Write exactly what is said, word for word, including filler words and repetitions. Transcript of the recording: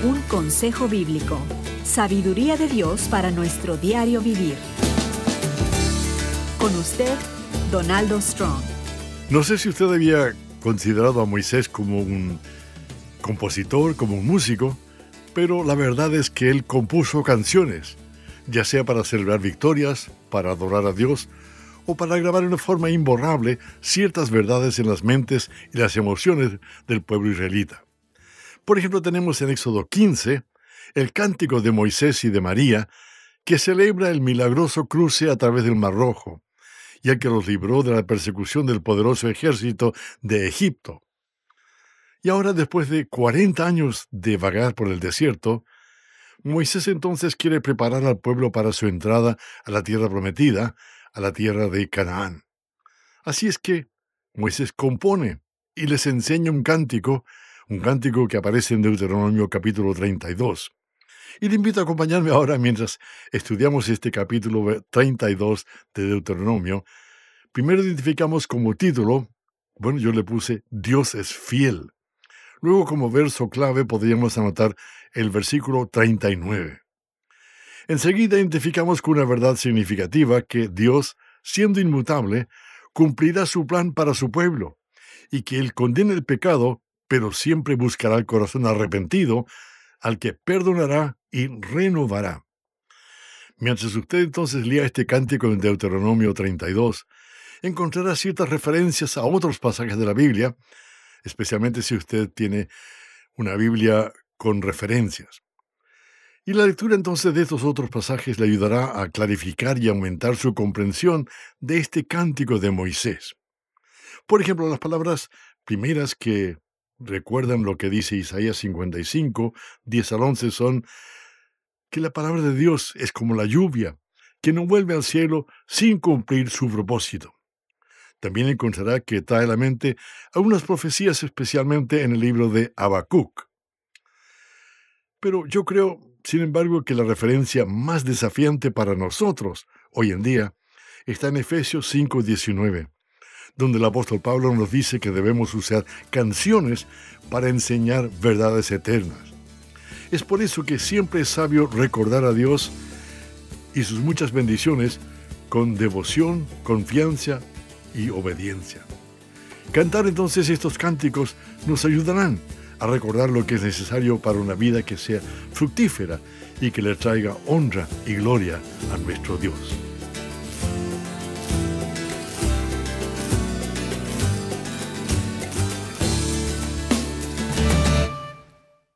Un consejo bíblico. Sabiduría de Dios para nuestro diario vivir. Con usted, Donaldo Strong. No sé si usted había considerado a Moisés como un compositor, como un músico, pero la verdad es que él compuso canciones, ya sea para celebrar victorias, para adorar a Dios, o para grabar de una forma imborrable ciertas verdades en las mentes y las emociones del pueblo israelita. Por ejemplo, tenemos en Éxodo quince el cántico de Moisés y de María, que celebra el milagroso cruce a través del Mar Rojo, y el que los libró de la persecución del poderoso ejército de Egipto. Y ahora, después de cuarenta años de vagar por el desierto, Moisés entonces quiere preparar al pueblo para su entrada a la tierra prometida, a la tierra de Canaán. Así es que Moisés compone y les enseña un cántico, un cántico que aparece en Deuteronomio capítulo treinta y dos. Y le invito a acompañarme ahora mientras estudiamos este capítulo treinta y dos de Deuteronomio. Primero identificamos como título, bueno, yo le puse Dios es fiel. Luego, como verso clave, podríamos anotar el versículo treinta y nueve. Enseguida identificamos con una verdad significativa que Dios, siendo inmutable, cumplirá su plan para su pueblo, y que Él condena el pecado, pero siempre buscará el corazón arrepentido, al que perdonará y renovará. Mientras usted entonces lea este cántico en Deuteronomio treinta y dos, encontrará ciertas referencias a otros pasajes de la Biblia, especialmente si usted tiene una Biblia con referencias. Y la lectura entonces de estos otros pasajes le ayudará a clarificar y aumentar su comprensión de este cántico de Moisés. Por ejemplo, las palabras primeras que recuerdan lo que dice Isaías cincuenta y cinco, diez al once son que la palabra de Dios es como la lluvia, que no vuelve al cielo sin cumplir su propósito. También encontrará que trae a la mente algunas profecías, especialmente en el libro de Habacuc. Pero yo creo, sin embargo, que la referencia más desafiante para nosotros hoy en día está en Efesios cinco diecinueve, donde el apóstol Pablo nos dice que debemos usar canciones para enseñar verdades eternas. Es por eso que siempre es sabio recordar a Dios y sus muchas bendiciones con devoción, confianza y obediencia. Cantar entonces estos cánticos nos ayudarán a recordar lo que es necesario para una vida que sea fructífera y que le traiga honra y gloria a nuestro Dios.